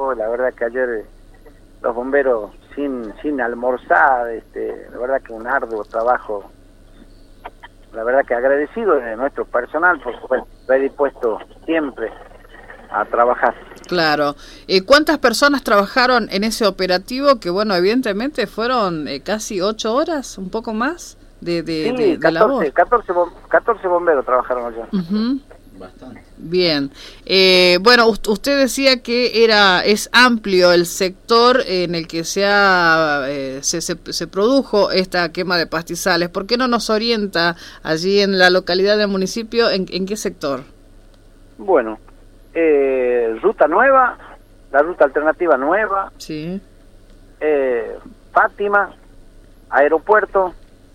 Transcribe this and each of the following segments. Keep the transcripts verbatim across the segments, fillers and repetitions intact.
trabajo. La verdad que ayer eh, los bomberos sin sin almorzar, este, la verdad que un arduo trabajo. La verdad que agradecido de nuestro personal, porque bueno, estoy dispuesto siempre a trabajar. Claro. Eh, ¿Cuántas personas trabajaron en ese operativo? Que bueno, evidentemente fueron eh, casi ocho horas, un poco más de, de, Sí, de, de catorce, labor. catorce, bom- catorce bomberos trabajaron allá. Uh-huh. Bastante. Bien. Eh, bueno, usted decía que era es amplio el sector en el que se, ha, eh, se, se, se produjo esta quema de pastizales. ¿Por qué no nos orienta allí en la localidad del municipio en, en qué sector? Bueno, eh, ruta nueva, la ruta alternativa nueva, sí, eh, Fátima, aeropuerto,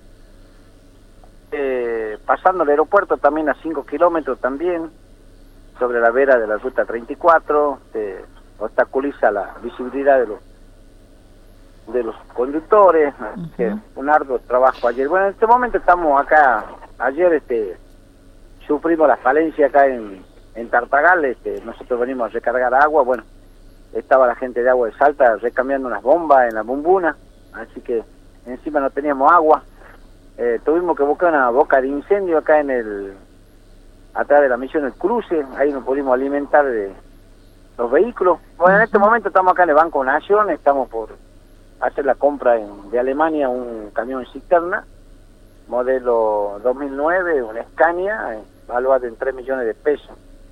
eh, pasando el aeropuerto también a cinco kilómetros también, sobre la vera de la ruta treinta y cuatro, eh, obstaculiza la visibilidad de los de los conductores, uh-huh. que un arduo trabajo ayer. Bueno, en este momento estamos acá, ayer este sufrimos la falencia acá en, en Tartagal, este, nosotros venimos a recargar agua, bueno, estaba la gente de Agua de Salta recambiando unas bombas en la bombuna, así que encima no teníamos agua, eh, tuvimos que buscar una boca de incendio acá en el, atrás de la misión El Cruce, ahí nos pudimos alimentar de los vehículos. Bueno, en este momento estamos acá en el Banco Nación, estamos por hacer la compra en, de Alemania, un camión cisterna, modelo dos mil nueve, una Scania, eh, valuado en tres millones de pesos.